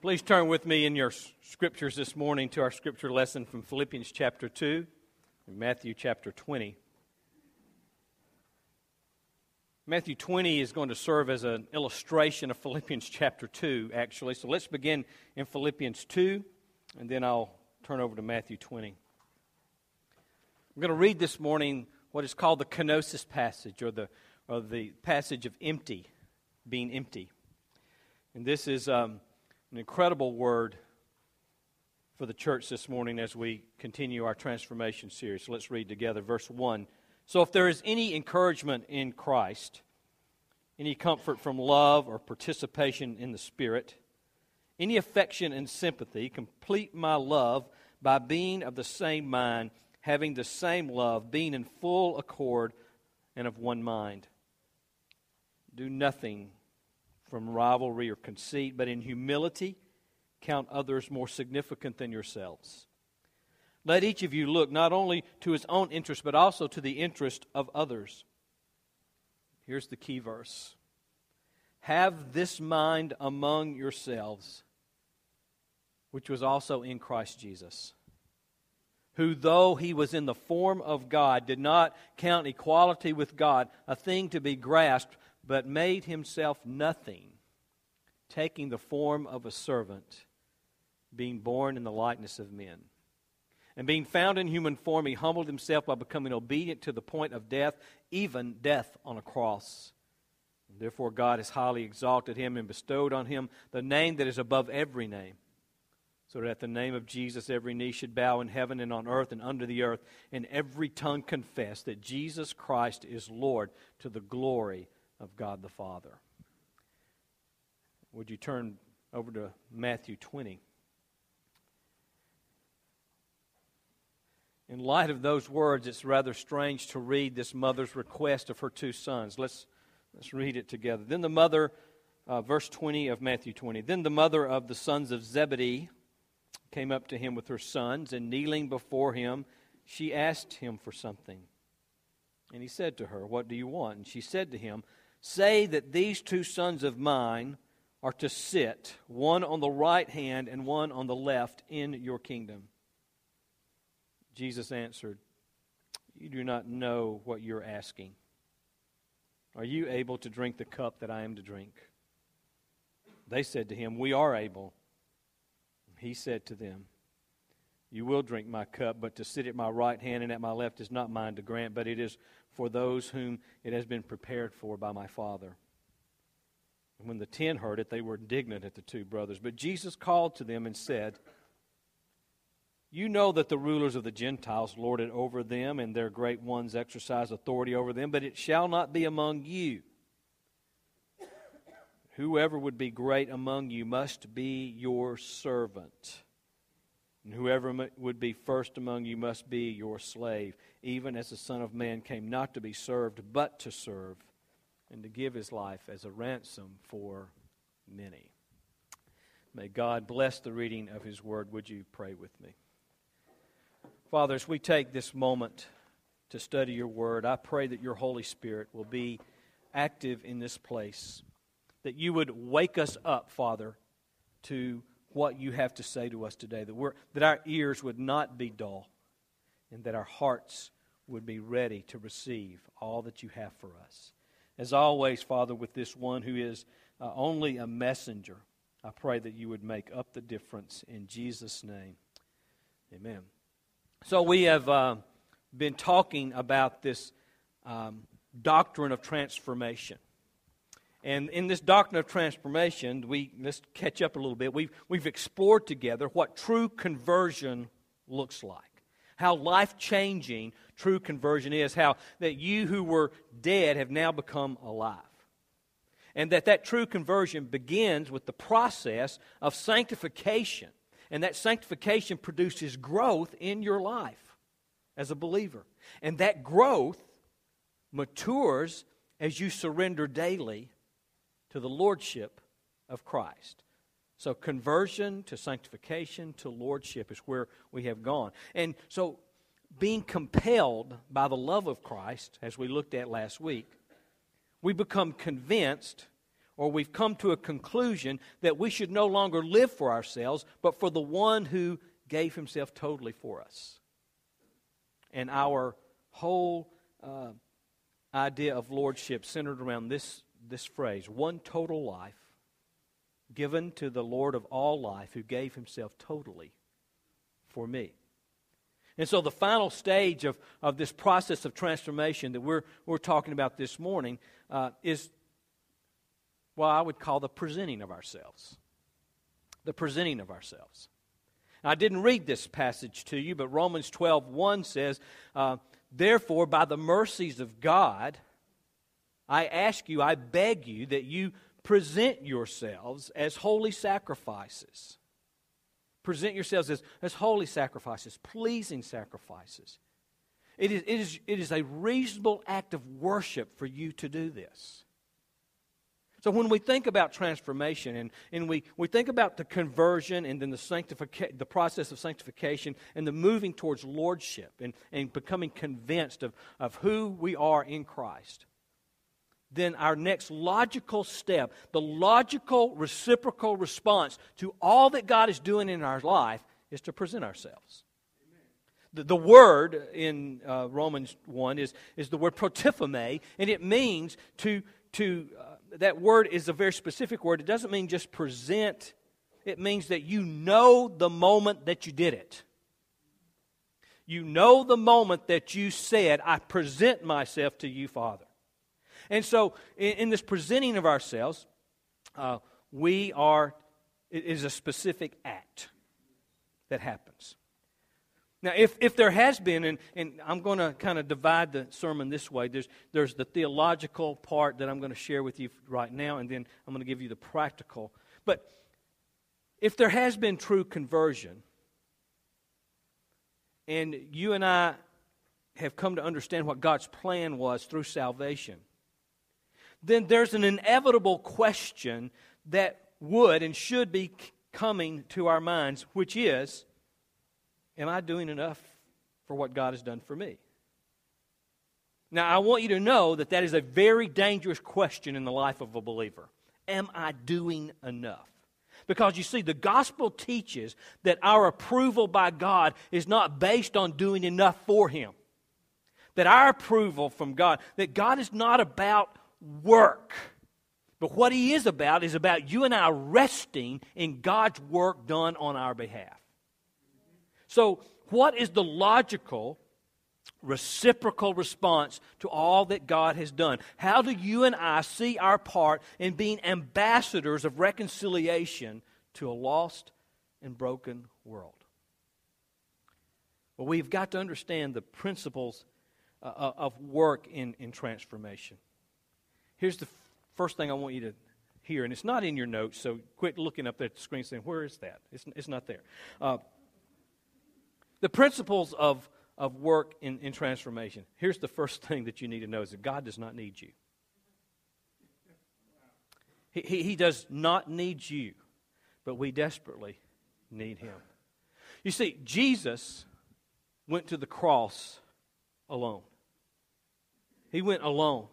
Please turn with me in your scriptures this morning to our scripture lesson from Philippians chapter 2 and Matthew chapter 20. Matthew 20 is going to serve as an illustration of Philippians chapter 2, actually. So let's begin in Philippians 2, and then I'll turn over to Matthew 20. I'm going to read this morning what is called the kenosis passage, or the passage of empty, being empty. And this is an incredible word for the church this morning as we continue our transformation series. So let's read together verse 1. So if there is any encouragement in Christ, any comfort from love or participation in the Spirit, any affection and sympathy, complete my love by being of the same mind, having the same love, being in full accord and of one mind. Do nothing from rivalry or conceit, but in humility count others more significant than yourselves. Let each of you look not only to his own interest, but also to the interest of others. Here's the key verse. Have this mind among yourselves, which was also in Christ Jesus, who, though he was in the form of God, did not count equality with God a thing to be grasped, but made himself nothing, taking the form of a servant, being born in the likeness of men. And being found in human form, he humbled himself by becoming obedient to the point of death, even death on a cross. And therefore God has highly exalted him and bestowed on him the name that is above every name, so that at the name of Jesus every knee should bow in heaven and on earth and under the earth, and every tongue confess that Jesus Christ is Lord, to the glory of God the Father. Would you turn over to Matthew 20? In light of those words, it's rather strange to read this mother's request of her two sons. Let's read it together. Then the mother, verse 20 of Matthew 20, then the mother of the sons of Zebedee came up to him with her sons, and kneeling before him, she asked him for something. And he said to her, "What do you want?" And she said to him, "Say that these two sons of mine are to sit, one on the right hand and one on the left, in your kingdom." Jesus answered, "You do not know what you're asking. Are you able to drink the cup that I am to drink?" They said to him, "We are able." He said to them, "You will drink my cup, but to sit at my right hand and at my left is not mine to grant, but it is for those whom it has been prepared for by my Father." And when the 10 heard it, they were indignant at the two brothers. But Jesus called to them and said, "You know that the rulers of the Gentiles lord it over them, and their great ones exercise authority over them, but it shall not be among you. Whoever would be great among you must be your servant, and whoever would be first among you must be your slave, even as the Son of Man came not to be served, but to serve, and to give his life as a ransom for many." May God bless the reading of his word. Would you pray with me? Father, as we take this moment to study your word, I pray that your Holy Spirit will be active in this place, that you would wake us up, Father, to what you have to say to us today, that our ears would not be dull, and that our hearts would be ready to receive all that you have for us. As always, Father, with this one who is only a messenger, I pray that you would make up the difference in Jesus' name. Amen. So we have been talking about this doctrine of transformation. And in this doctrine of transformation, let's catch up a little bit. We've explored together what true conversion looks like, how life-changing true conversion is, how that you who were dead have now become alive. And that true conversion begins with the process of sanctification. And that sanctification produces growth in your life as a believer. And that growth matures as you surrender daily to the lordship of Christ. So conversion to sanctification to lordship is where we have gone. And so being compelled by the love of Christ, as we looked at last week, we become convinced or we've come to a conclusion that we should no longer live for ourselves, but for the one who gave himself totally for us. And our whole idea of lordship centered around this phrase, one total life given to the Lord of all life who gave himself totally for me. And so the final stage of this process of transformation that we're talking about this morning is what I would call the presenting of ourselves. The presenting of ourselves. Now, I didn't read this passage to you, but Romans 12:1 says, therefore, by the mercies of God, I ask you, I beg you, that you present yourselves as holy sacrifices. Present yourselves as holy sacrifices, pleasing sacrifices. It is a reasonable act of worship for you to do this. So when we think about transformation and we think about the conversion and then the process of sanctification and the moving towards lordship and becoming convinced of who we are in Christ, then our next logical step, the logical reciprocal response to all that God is doing in our life is to present ourselves. The word in Romans 1 is the word protifome, and it means that word is a very specific word. It doesn't mean just present. It means that you know the moment that you did it. You know the moment that you said, I present myself to you, Father. And so in this presenting of ourselves, it is a specific act that happens. Now, if there has been, and I'm going to kind of divide the sermon this way, there's the theological part that I'm going to share with you right now, and then I'm going to give you the practical. But if there has been true conversion, and you and I have come to understand what God's plan was through salvation, then there's an inevitable question that would and should be coming to our minds, which is, am I doing enough for what God has done for me? Now, I want you to know that is a very dangerous question in the life of a believer. Am I doing enough? Because you see, the gospel teaches that our approval by God is not based on doing enough for Him. That our approval from God, that God is not about work. But what He is about you and I resting in God's work done on our behalf. So, what is the logical, reciprocal response to all that God has done? How do you and I see our part in being ambassadors of reconciliation to a lost and broken world? Well, we've got to understand the principles of work in transformation. Here's the first thing I want you to hear, and it's not in your notes, so quit looking up at the screen saying, where is that? It's not there. The principles of work in transformation. Here's the first thing that you need to know is that God does not need you. He does not need you, but we desperately need Him. You see, Jesus went to the cross alone. He went alone.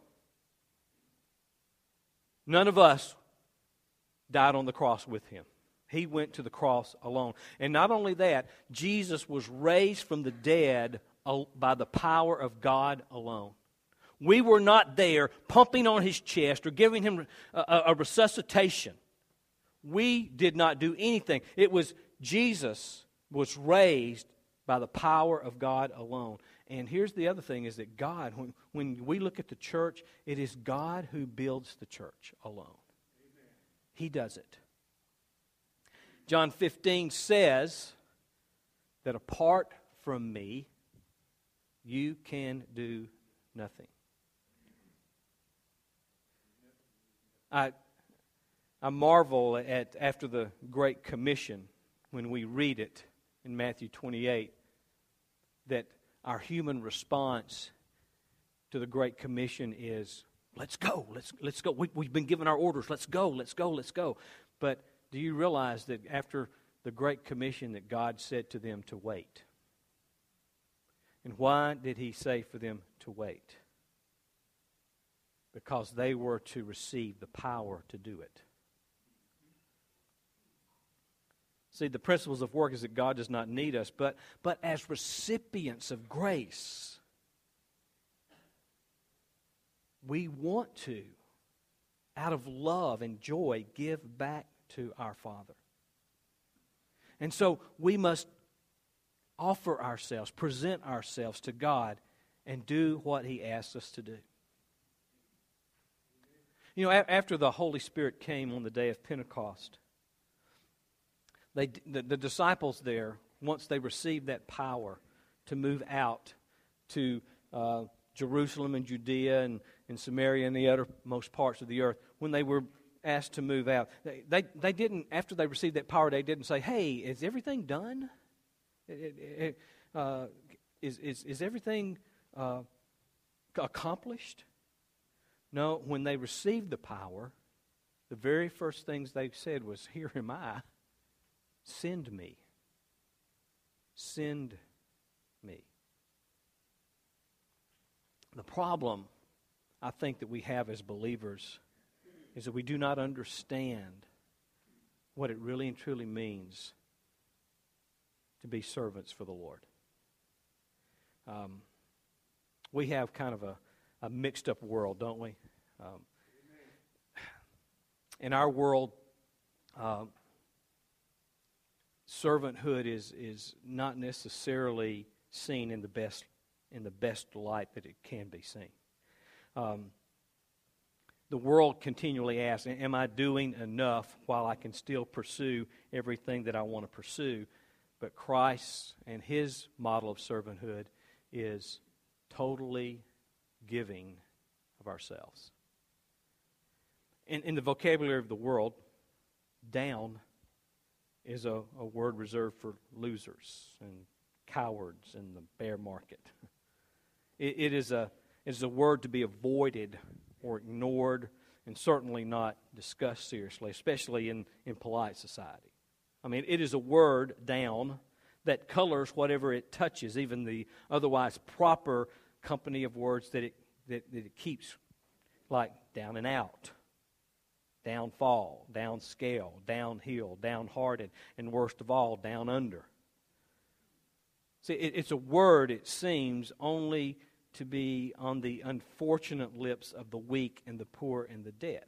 None of us died on the cross with Him. He went to the cross alone. And not only that, Jesus was raised from the dead by the power of God alone. We were not there pumping on His chest or giving Him a resuscitation. We did not do anything. It was Jesus was raised by the power of God alone. And here's the other thing is that God, when we look at the church, it is God who builds the church alone. Amen. He does it. John 15 says that apart from me, you can do nothing. I marvel at after the Great Commission when we read it in Matthew 28 that our human response to the Great Commission is, let's go, let's go. We've been given our orders, let's go, let's go, let's go. But do you realize that after the Great Commission that God said to them to wait? And why did He say for them to wait? because they were to receive the power to do it. See, the principles of work is that God does not need us, but as recipients of grace, we want to, out of love and joy, give back to our Father. And so we must offer ourselves, present ourselves to God, and do what He asks us to do. You know, after the Holy Spirit came on the day of Pentecost, the disciples there, once they received that power to move out to Jerusalem and Judea and Samaria and the uttermost parts of the earth, when they were asked to move out, they didn't, after they received that power, they didn't say, hey, is everything done? Is everything accomplished? No, when they received the power, the very first things they said was, here am I, send me. Send me. The problem, I think, that we have as believers is that we do not understand what it really and truly means to be servants for the Lord. We have kind of a mixed up world, don't we? In our world, servanthood is not necessarily seen in the best light that it can be seen. The world continually asks, am I doing enough while I can still pursue everything that I want to pursue? But Christ and His model of servanthood is totally giving of ourselves. In the vocabulary of the world, down is a word reserved for losers and cowards in the bear market. It is a word to be avoided or ignored, and certainly not discussed seriously, especially in polite society. I mean, it is a word, down, that colors whatever it touches, even the otherwise proper company of words that it keeps, like down and out, downfall, downscale, downhill, downhearted, and worst of all, down under. See, it's a word, it seems, only to be on the unfortunate lips of the weak and the poor and the dead.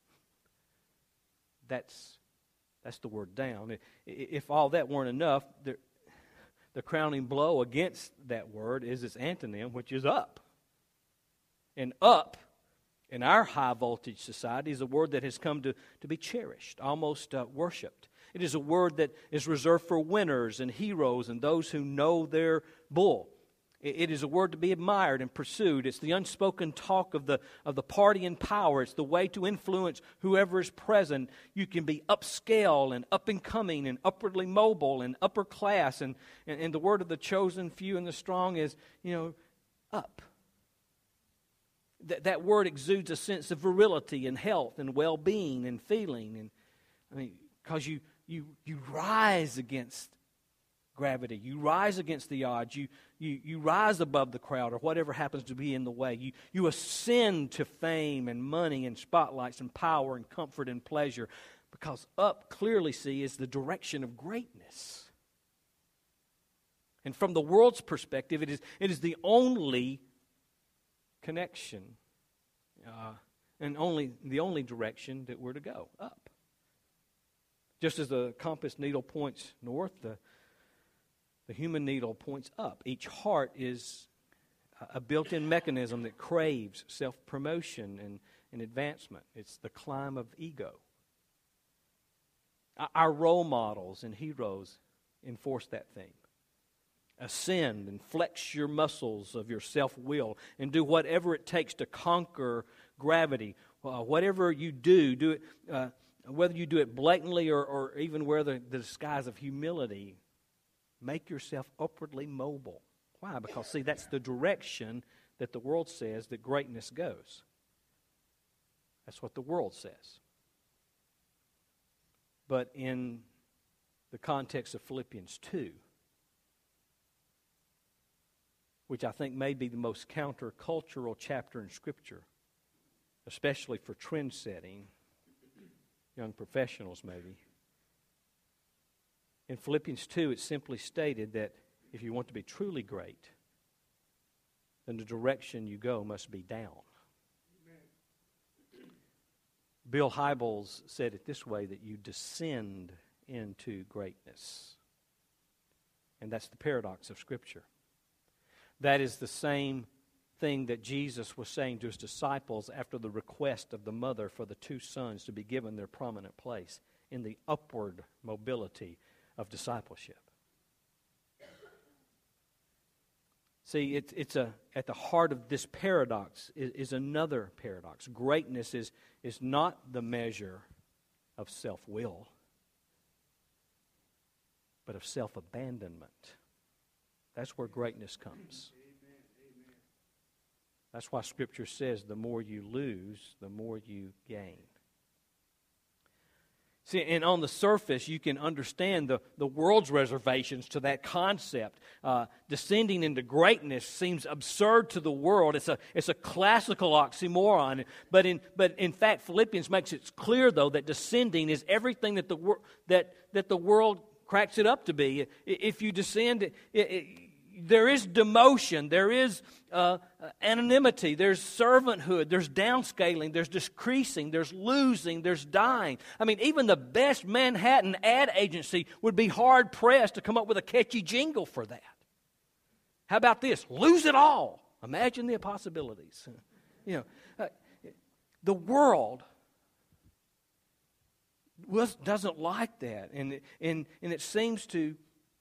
That's the word down. If all that weren't enough, the crowning blow against that word is its antonym, which is up. And up, in our high voltage society, is a word that has come to be cherished, almost worshipped. It is a word that is reserved for winners and heroes and those who know their bull. It is a word to be admired and pursued. It's the unspoken talk of the party in power. It's the way to influence whoever is present. You can be upscale and up and coming and upwardly mobile and upper class. And the word of the chosen few and the strong is, up. That word exudes a sense of virility and health and well-being and feeling. And I mean, because you rise against gravity. You rise against the odds. You rise above the crowd or whatever happens to be in the way. You ascend to fame and money and spotlights and power and comfort and pleasure, because up, clearly see, is the direction of greatness. And from the world's perspective, it is the only connection and the only direction that we're to go, up. Just as the compass needle points north, the human needle points up. Each heart is a built-in mechanism that craves self-promotion and advancement. It's the climb of ego. Our role models and heroes enforce that theme. Ascend and flex your muscles of your self-will and do whatever it takes to conquer gravity. Whatever you do it, whether you do it blatantly or even wear the disguise of humility. Make yourself upwardly mobile. Why? Because, see, that's the direction that the world says that greatness goes. That's what the world says. But in the context of Philippians 2, which I think may be the most countercultural chapter in Scripture, especially for trend setting, young professionals maybe. In Philippians 2, it's simply stated that if you want to be truly great, then the direction you go must be down. Amen. Bill Hybels said it this way, that you descend into greatness. And that's the paradox of Scripture. That is the same thing that Jesus was saying to his disciples after the request of the mother for the two sons to be given their prominent place in the upward mobility of discipleship. See, it's at the heart of this paradox is another paradox. Greatness is not the measure of self-will, but of self-abandonment. That's where greatness comes. That's why Scripture says the more you lose, the more you gain. See, and on the surface, you can understand the world's reservations to that concept. Descending into greatness seems absurd to the world. It's a classical oxymoron. But in fact, Philippians makes it clear, though, that descending is everything that the world cracks it up to be. If you descend, there is demotion, there is anonymity, there's servanthood, there's downscaling, there's decreasing, there's losing, there's dying. I mean, even the best Manhattan ad agency would be hard-pressed to come up with a catchy jingle for that. How about this? Lose it all. Imagine the possibilities. The world doesn't like that, and it seems to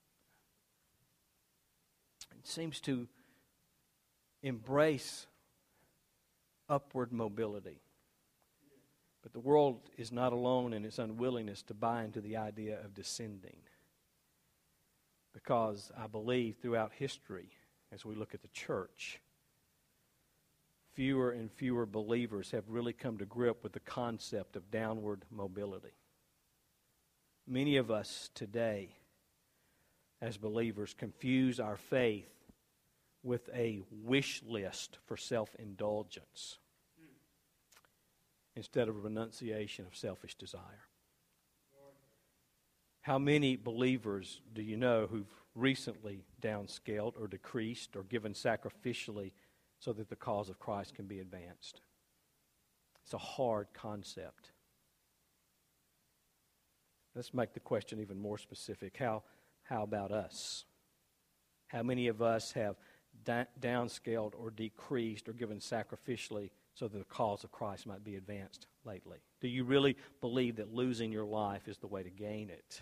embrace upward mobility. But the world is not alone in its unwillingness to buy into the idea of descending. Because I believe throughout history, as we look at the church, fewer and fewer believers have really come to grip with the concept of downward mobility. Many of us today, as believers, confuse our faith with a wish list for self-indulgence instead of a renunciation of selfish desire. How many believers do you know who've recently downscaled or decreased or given sacrificially so that the cause of Christ can be advanced? It's a hard concept. Let's make the question even more specific. How about us? How many of us have downscaled or decreased or given sacrificially so that the cause of Christ might be advanced lately? Do you really believe that losing your life is the way to gain it?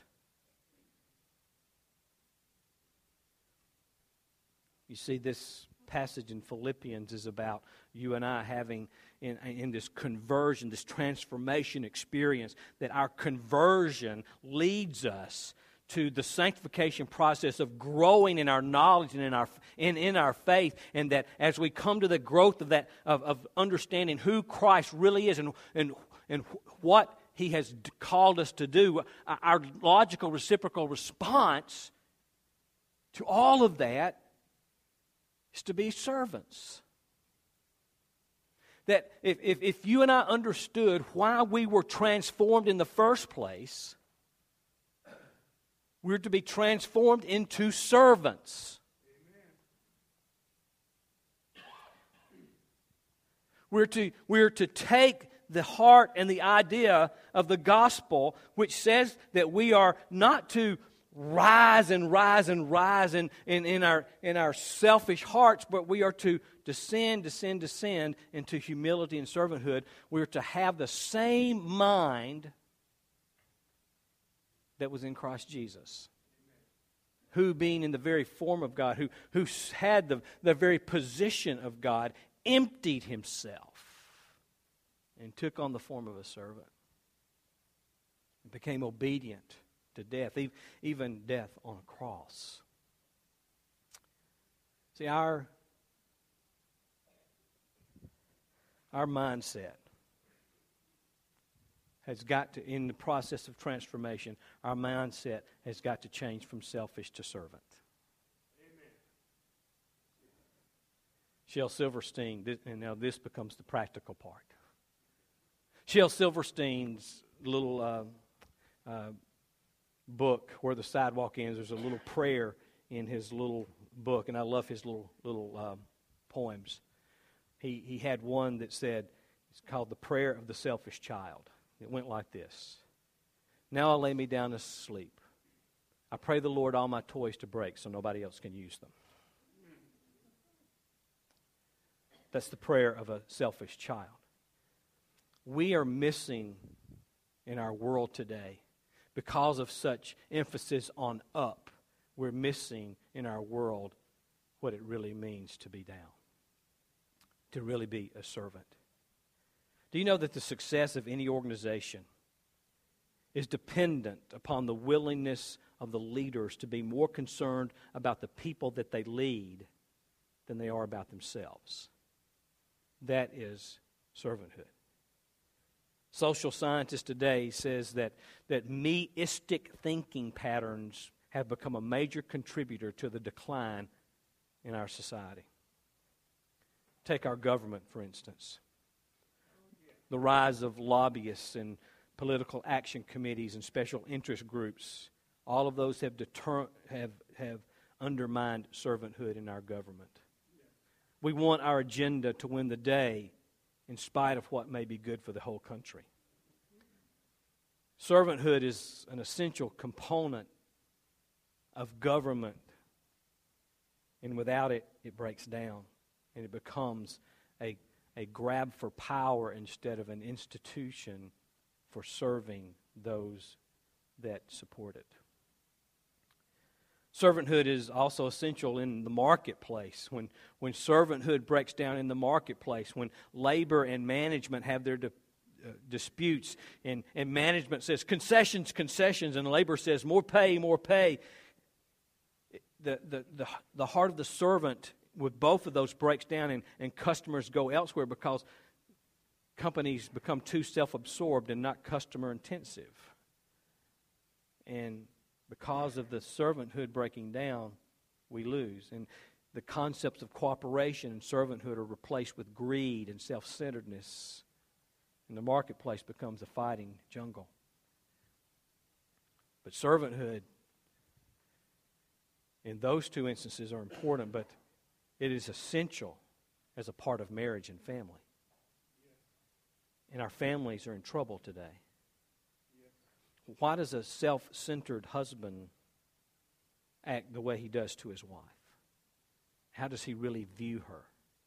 You see, this passage in Philippians is about you and I having in this conversion, this transformation experience, that our conversion leads us to the sanctification process of growing in our knowledge and in our faith, and that as we come to the growth of that of understanding who Christ really is and what He has called us to do, our logical reciprocal response to all of that is to be servants. That if you and I understood why we were transformed in the first place, we're to be transformed into servants. Amen. We're to take the heart and the idea of the gospel, which says that we are not to rise and rise and rise in our selfish hearts, but we are to descend into humility and servanthood. We are to have the same mind that was in Christ Jesus, who being in the very form of God, who had the very position of God, emptied Himself and took on the form of a servant. He became obedient to death, even death on a cross. See, our mindset has got to, in the process of transformation, our mindset has got to change from selfish to servant. Amen. Shel Silverstein, and now this becomes the practical part. Shel Silverstein's little book, Where the Sidewalk Ends, there's a little prayer in his little book, and I love his little poems. He had one that said, it's called The Prayer of the Selfish Child. It went like this. Now I lay me down to sleep. I pray the Lord all my toys to break so nobody else can use them. That's the prayer of a selfish child. We are missing in our world today, because of such emphasis on up, we're missing in our world what it really means to be down, to really be a servant. Do you know that the success of any organization is dependent upon the willingness of the leaders to be more concerned about the people that they lead than they are about themselves? That is servanthood. Social scientists today says that meistic thinking patterns have become a major contributor to the decline in our society. Take our government, for instance. The rise of lobbyists and political action committees and special interest groups, all of those have undermined servanthood in our government. We want our agenda to win the day in spite of what may be good for the whole country. Servanthood is an essential component of government, and without it, it breaks down, and it becomes a grab for power instead of an institution for serving those that support it. Servanthood is also essential in the marketplace. When servanthood breaks down in the marketplace, when labor and management have their disputes, and management says concessions, and labor says more pay, the heart of the servant with both of those breaks down, and customers go elsewhere because companies become too self-absorbed and not customer-intensive. And because of the servanthood breaking down, we lose. And the concepts of cooperation and servanthood are replaced with greed and self-centeredness. And the marketplace becomes a fighting jungle. But servanthood in those two instances are important, but it is essential as a part of marriage and family. And our families are in trouble today. Why does a self-centered husband act the way he does to his wife? How does he really view her?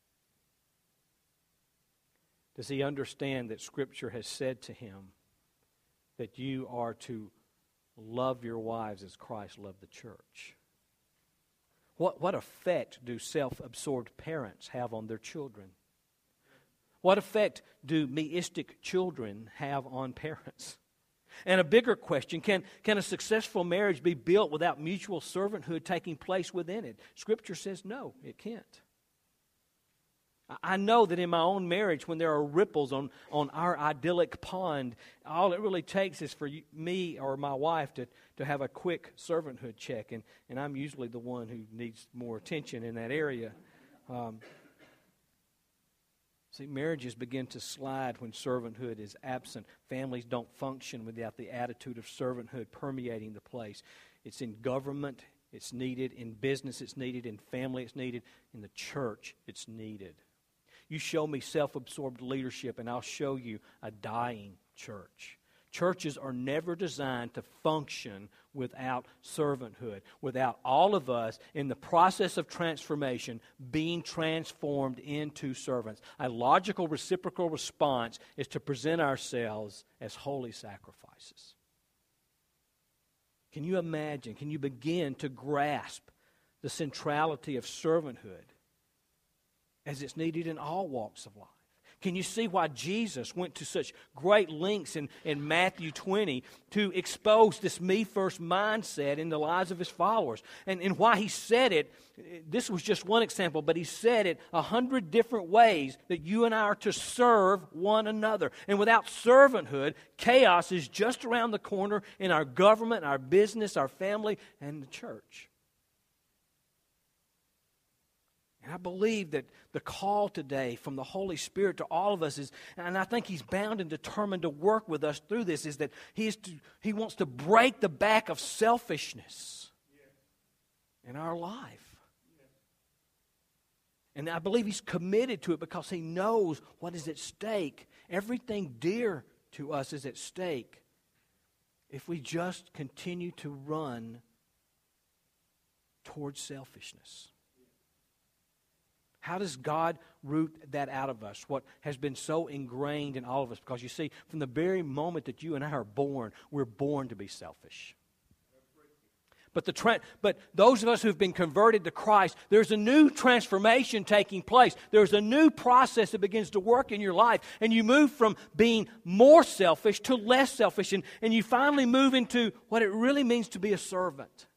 Does he understand that Scripture has said to him that you are to love your wives as Christ loved the church? What effect do self-absorbed parents have on their children? What effect do meistic children have on parents? And a bigger question, can a successful marriage be built without mutual servanthood taking place within it? Scripture says no, it can't. I know that in my own marriage, when there are ripples on our idyllic pond, all it really takes is for me or my wife to have a quick servanthood check, and I'm usually the one who needs more attention in that area. See, marriages begin to slide when servanthood is absent. Families don't function without the attitude of servanthood permeating the place. It's in government, it's needed. In business, it's needed. In family, it's needed. In the church, it's needed. You show me self-absorbed leadership, and I'll show you a dying church. Churches are never designed to function without servanthood, without all of us in the process of transformation being transformed into servants. A logical reciprocal response is to present ourselves as holy sacrifices. Can you imagine, can you begin to grasp the centrality of servanthood as it's needed in all walks of life? Can you see why Jesus went to such great lengths in Matthew 20 to expose this me-first mindset in the lives of His followers? And why He said it, this was just one example, but He said it 100 different ways that you and I are to serve one another. And without servanthood, chaos is just around the corner in our government, our business, our family, and the church. And I believe that the call today from the Holy Spirit to all of us is, and I think He's bound and determined to work with us through this, is that He wants to break the back of selfishness in our life. And I believe He's committed to it because He knows what is at stake. Everything dear to us is at stake if we just continue to run towards selfishness. How does God root that out of us, what has been so ingrained in all of us? Because you see, from the very moment that you and I are born, we're born to be selfish. But those of us who've been converted to Christ, there's a new transformation taking place. There's a new process that begins to work in your life. And you move from being more selfish to less selfish. And you finally move into what it really means to be a servant.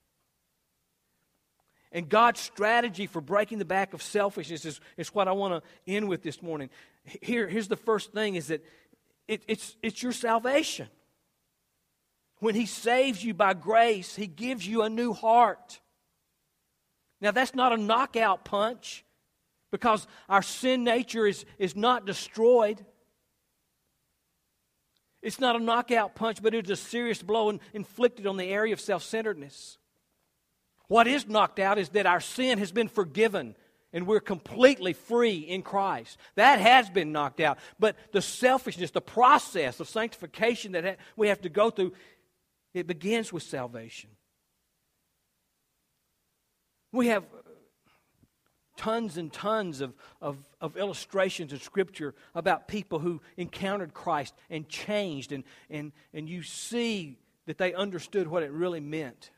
And God's strategy for breaking the back of selfishness is what I want to end with this morning. Here's the first thing, is that it's your salvation. When He saves you by grace, He gives you a new heart. Now, that's not a knockout punch, because our sin nature is not destroyed. It's not a knockout punch, but it's a serious blow inflicted on the area of self-centeredness. What is knocked out is that our sin has been forgiven and we're completely free in Christ. That has been knocked out. But the selfishness, the process of sanctification that we have to go through, it begins with salvation. We have tons and tons of illustrations in Scripture about people who encountered Christ and changed, and you see that they understood what it really meant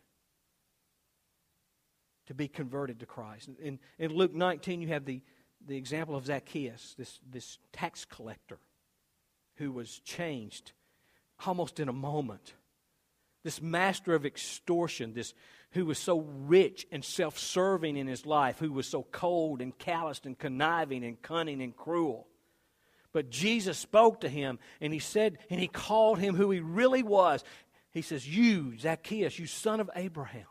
to be converted to Christ. In Luke 19, you have the example of Zacchaeus, this tax collector who was changed almost in a moment. This master of extortion, who was so rich and self-serving in his life, who was so cold and calloused and conniving and cunning and cruel. But Jesus spoke to him, and He said, and He called him who he really was. He says, "You, Zacchaeus, you son of Abraham.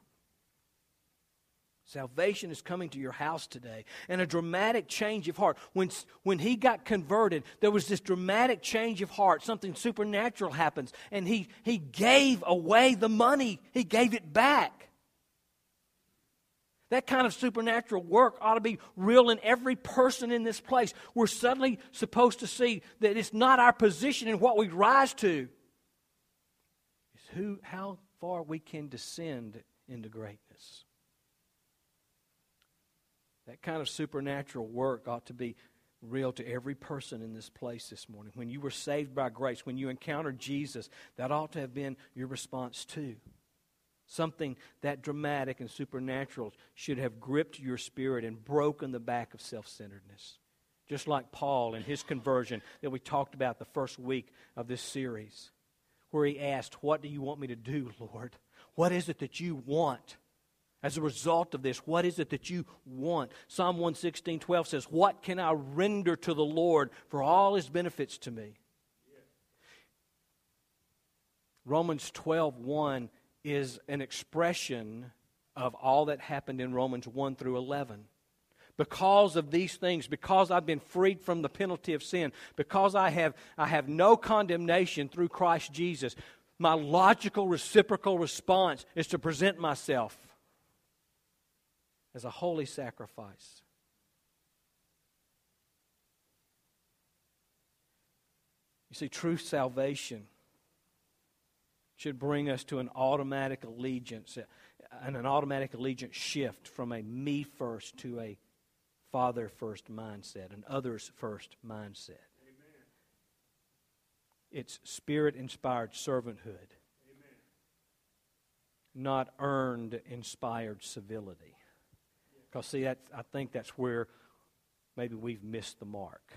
Salvation is coming to your house today." And a dramatic change of heart. When he got converted, there was this dramatic change of heart. Something supernatural happens. And he gave away the money. He gave it back. That kind of supernatural work ought to be real in every person in this place. We're suddenly supposed to see that it's not our position and what we rise to. It's how far we can descend into greatness. That kind of supernatural work ought to be real to every person in this place this morning. When you were saved by grace, when you encountered Jesus, that ought to have been your response too. Something that dramatic and supernatural should have gripped your spirit and broken the back of self-centeredness. Just like Paul in his conversion that we talked about the first week of this series, where he asked, "What do you want me to do, Lord? What is it that you want? As a result of this, what is it that you want?" Psalm 116:12 says, "What can I render to the Lord for all His benefits to me?" Yeah. Romans 12:1 is an expression of all that happened in Romans 1 through 11. Because of these things, because I've been freed from the penalty of sin, because I have no condemnation through Christ Jesus, my logical reciprocal response is to present myself as a holy sacrifice. You see, true salvation should bring us to an automatic allegiance, and an automatic allegiance shift from a me first to a Father first mindset, an others first mindset. Amen. It's Spirit-inspired servanthood, amen, not earned inspired civility. Because, see, I think that's where maybe we've missed the mark.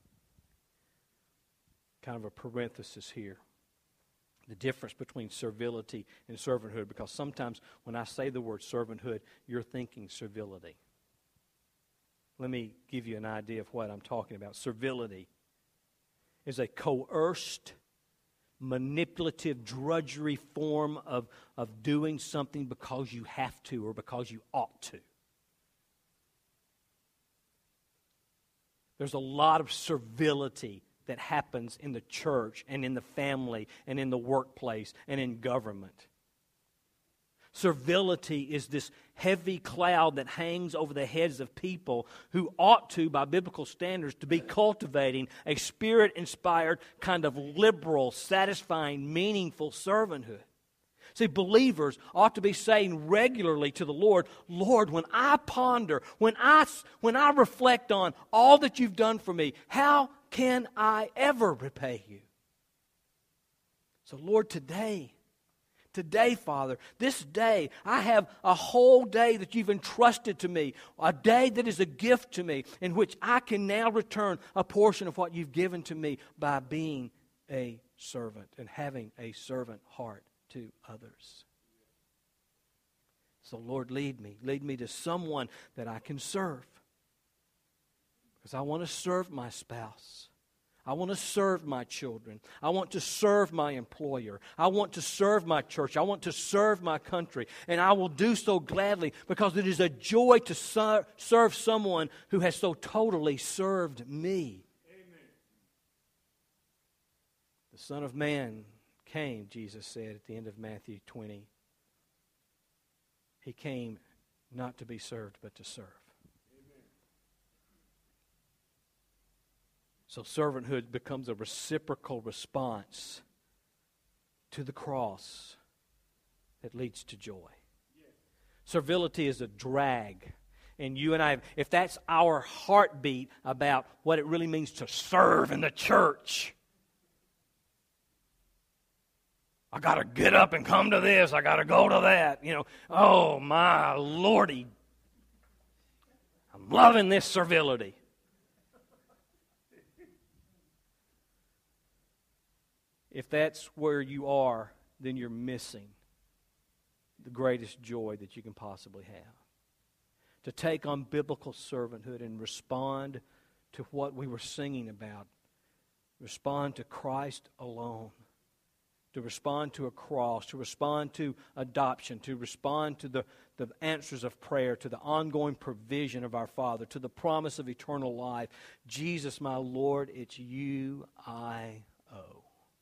Kind of a parenthesis here. The difference between servility and servanthood. Because sometimes when I say the word servanthood, you're thinking servility. Let me give you an idea of what I'm talking about. Servility is a coerced, manipulative, drudgery form of doing something because you have to or because you ought to. There's a lot of servility that happens in the church and in the family and in the workplace and in government. Servility is this heavy cloud that hangs over the heads of people who ought to, by biblical standards, to be cultivating a Spirit-inspired kind of liberal, satisfying, meaningful servanthood. See, believers ought to be saying regularly to the Lord, Lord, when I ponder, when I reflect on all that you've done for me, how can I ever repay you? So, Lord, today, Father, this day, I have a whole day that you've entrusted to me, a day that is a gift to me, in which I can now return a portion of what you've given to me by being a servant and having a servant heart to others. So, Lord, lead me to someone that I can serve. Because I want to serve my spouse. I want to serve my children. I want to serve my employer. I want to serve my church. I want to serve my country. And I will do so gladly because it is a joy to serve someone who has so totally served me. Amen. The Son of Man came, Jesus said at the end of Matthew 20. He came not to be served, but to serve. So servanthood becomes a reciprocal response to the cross that leads to joy. Servility is a drag. And you and I, if that's our heartbeat about what it really means to serve in the church, I got to get up and come to this. I got to go to that. Oh my Lordy. I'm loving this servility. If that's where you are, then you're missing the greatest joy that you can possibly have. To take on biblical servanthood and respond to what we were singing about. Respond to Christ alone. To respond to a cross. To respond to adoption. To respond to the answers of prayer. To the ongoing provision of our Father. To the promise of eternal life. Jesus, my Lord, it's you I owe.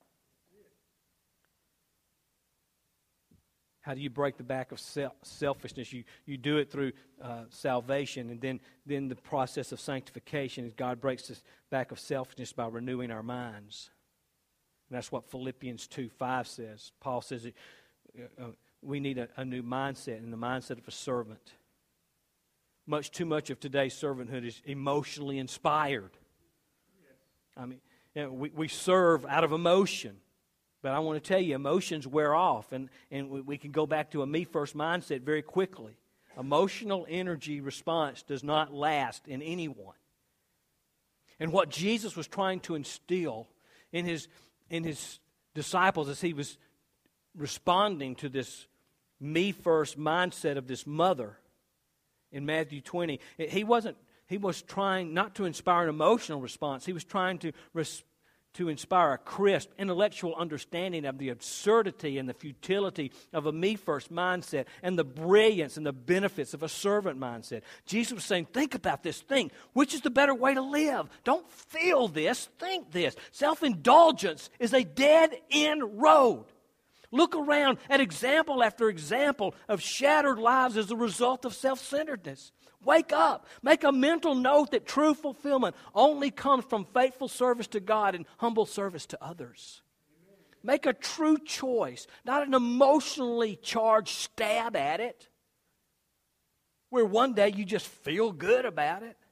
How do you break the back of selfishness? You do it through salvation, and then the process of sanctification is God breaks the back of selfishness by renewing our minds. And that's what Philippians 2:5 says. Paul says we need a new mindset, and the mindset of a servant. Too much of today's servanthood is emotionally inspired. I mean, we serve out of emotion. But I want to tell you, emotions wear off, and we can go back to a me-first mindset very quickly. Emotional energy response does not last in anyone. And what Jesus was trying to instill in his disciples as he was responding to this me-first mindset of this mother in Matthew 20, he was trying not to inspire an emotional response. He was trying to inspire a crisp, intellectual understanding of the absurdity and the futility of a me-first mindset and the brilliance and the benefits of a servant mindset. Jesus was saying, think about this thing. Which is the better way to live? Don't feel this, think this. Self-indulgence is a dead-end road. Look around at example after example of shattered lives as a result of self-centeredness. Wake up. Make a mental note that true fulfillment only comes from faithful service to God and humble service to others. Make a true choice, not an emotionally charged stab at it, where one day you just feel good about it.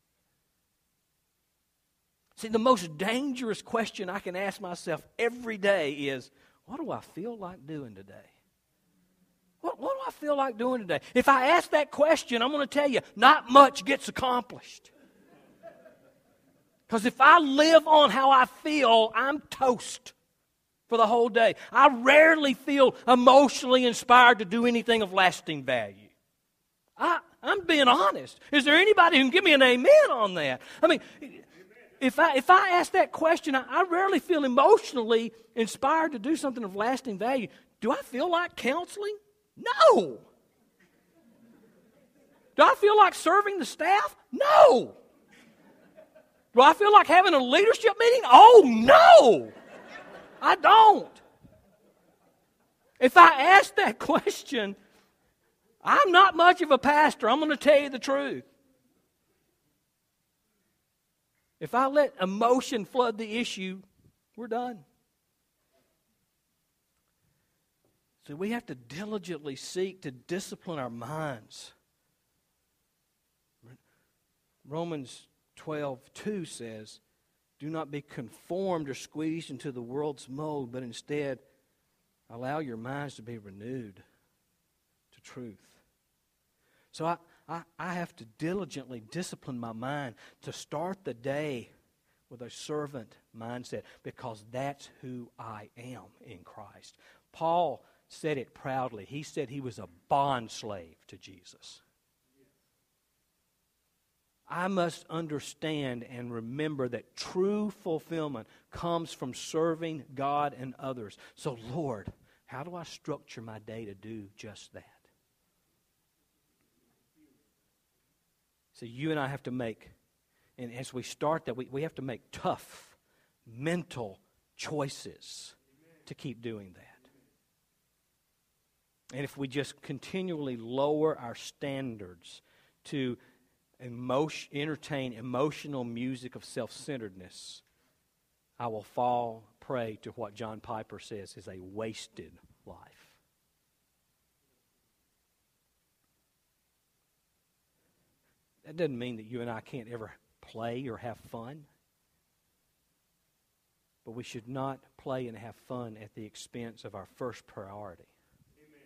See, the most dangerous question I can ask myself every day is, what do I feel like doing today? What do I feel like doing today? If I ask that question, I'm going to tell you, not much gets accomplished. Because if I live on how I feel, I'm toast for the whole day. I rarely feel emotionally inspired to do anything of lasting value. I'm being honest. Is there anybody who can give me an amen on that? I mean, if I ask that question, I rarely feel emotionally inspired to do something of lasting value. Do I feel like counseling? No. Do I feel like serving the staff? No. Do I feel like having a leadership meeting? Oh, no! I don't. If I ask that question, I'm not much of a pastor. I'm going to tell you the truth. If I let emotion flood the issue, we're done. So we have to diligently seek to discipline our minds. Romans 12:2 says, do not be conformed or squeezed into the world's mold, but instead allow your minds to be renewed to truth. So I have to diligently discipline my mind to start the day with a servant mindset, because that's who I am in Christ. Paul said it proudly. He said he was a bond slave to Jesus. I must understand and remember that true fulfillment comes from serving God and others. So, Lord, how do I structure my day to do just that? So you and I have to make, and as we start that, we have to make tough mental choices to keep doing that. And if we just continually lower our standards to entertain emotional music of self-centeredness, I will fall prey to what John Piper says is a wasted life. That doesn't mean that you and I can't ever play or have fun. But we should not play and have fun at the expense of our first priority. Amen.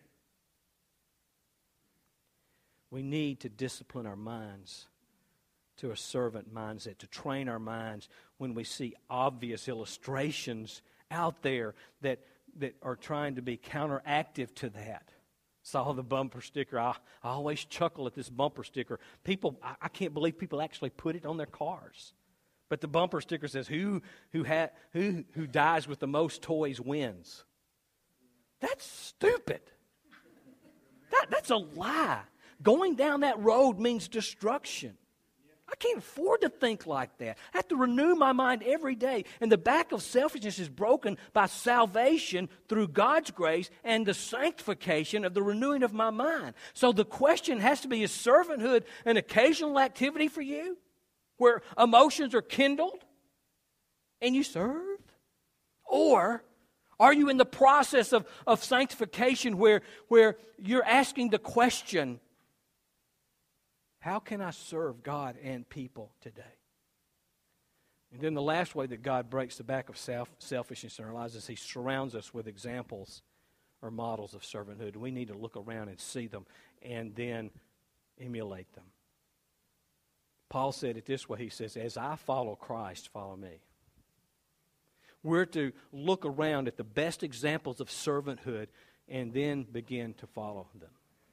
We need to discipline our minds to a servant mindset, to train our minds when we see obvious illustrations out there that are trying to be counteractive to that. Saw the bumper sticker. I always chuckle at this bumper sticker. People, I can't believe people actually put it on their cars. But the bumper sticker says, who dies with the most toys wins. That's stupid. That's a lie. Going down that road means destruction. I can't afford to think like that. I have to renew my mind every day. And the back of selfishness is broken by salvation through God's grace and the sanctification of the renewing of my mind. So the question has to be, is servanthood an occasional activity for you? Where emotions are kindled and you serve? Or are you in the process of sanctification where you're asking the question, how can I serve God and people today? And then the last way that God breaks the back of selfishness in our lives is He surrounds us with examples or models of servanthood. We need to look around and see them and then emulate them. Paul said it this way. He says, as I follow Christ, follow me. We're to look around at the best examples of servanthood and then begin to follow them.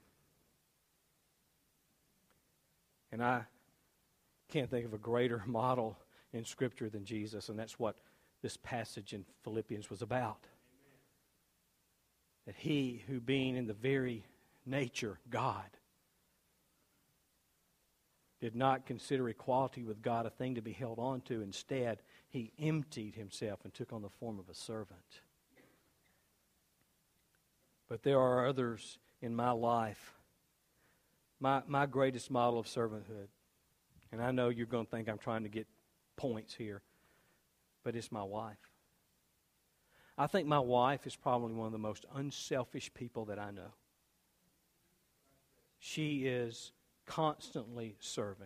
And I can't think of a greater model in Scripture than Jesus, and that's what this passage in Philippians was about. That He, who being in the very nature God, did not consider equality with God a thing to be held on to. Instead, He emptied Himself and took on the form of a servant. But there are others in my life. My greatest model of servanthood, and I know you're going to think I'm trying to get points here, but it's my wife. I think my wife is probably one of the most unselfish people that I know. She is constantly serving.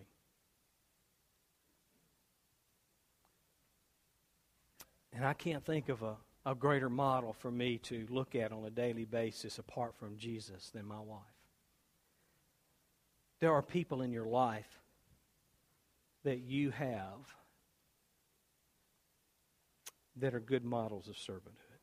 And I can't think of a greater model for me to look at on a daily basis apart from Jesus than my wife. There are people in your life that you have that are good models of servanthood.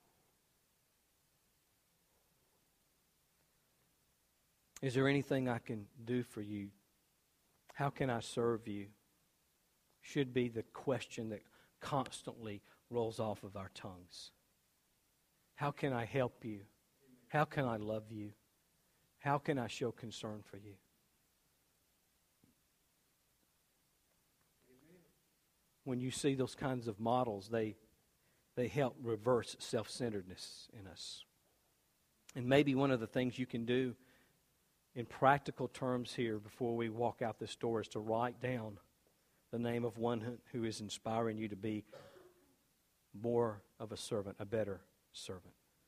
Is there anything I can do for you? How can I serve you? Should be the question that constantly rolls off of our tongues. How can I help you? How can I love you? How can I show concern for you? when you see those kinds of models, they help reverse self-centeredness in us. And maybe one of the things you can do in practical terms here before we walk out this door is to write down the name of one who is inspiring you to be more of a servant, a better servant.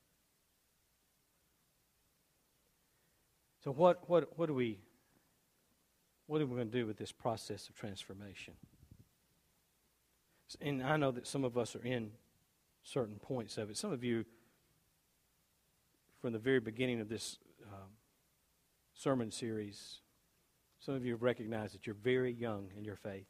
So what are we going to do with this process of transformation? And I know that some of us are in certain points of it. Some of you, from the very beginning of this sermon series, some of you have recognized that you're very young in your faith.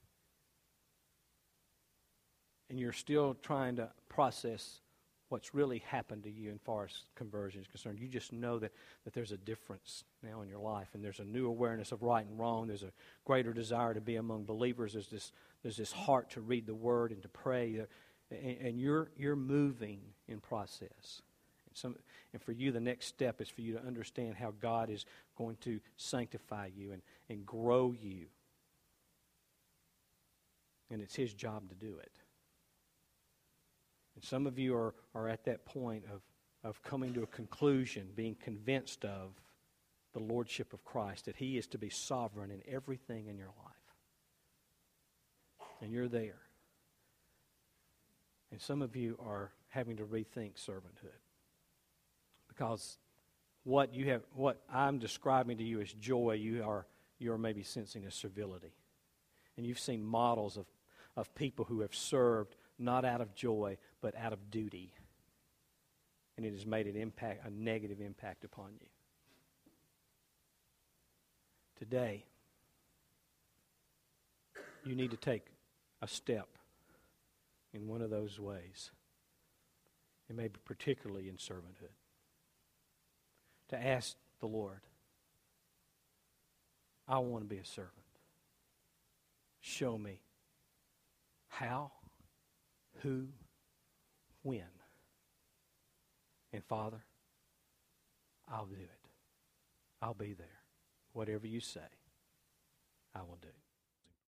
And you're still trying to process what's really happened to you as far as conversion is concerned. You just know that there's a difference now in your life, and there's a new awareness of right and wrong. There's a greater desire to be among believers. There's this heart to read the Word and to pray, and you're moving in process. And for you, the next step is for you to understand how God is going to sanctify you and grow you, and it's His job to do it. And some of you are at that point of coming to a conclusion, being convinced of the Lordship of Christ, that He is to be sovereign in everything in your life. And you're there. And some of you are having to rethink servanthood. Because what I'm describing to you as joy, you are maybe sensing as servility. And you've seen models of people who have served not out of joy, but out of duty. And it has made a negative impact upon you. Today, you need to take a step in one of those ways, and maybe particularly in servanthood, to ask the Lord, I want to be a servant. Show me how, who, when. And Father, I'll do it. I'll be there. Whatever you say, I will do.